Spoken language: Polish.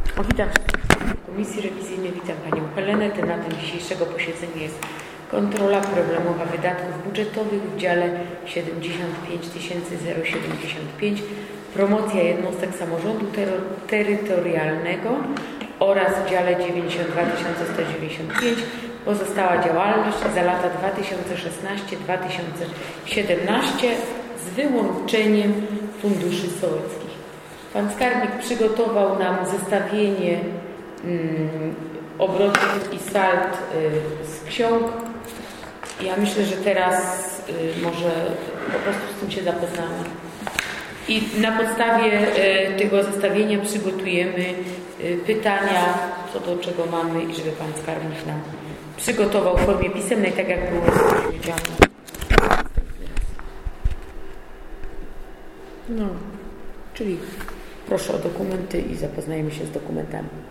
Witam Komisji Rewizyjnej, witam Panią Helenę. Tematem dzisiejszego posiedzenia jest kontrola problemowa wydatków budżetowych w dziale 75 075 promocja jednostek samorządu terytorialnego oraz w dziale 92 195 pozostała działalność za lata 2016-2017 z wyłączeniem funduszy sołeckich. Pan skarbnik przygotował nam zestawienie obrotów i sald z ksiąg. Ja myślę, że teraz może po prostu z tym się zapoznamy. I na podstawie tego zestawienia przygotujemy pytania, co do czego mamy, i żeby Pan skarbnik nam przygotował w formie pisemnej, tak jak było powiedziane. No, czyli proszę o dokumenty i zapoznajemy się z dokumentami.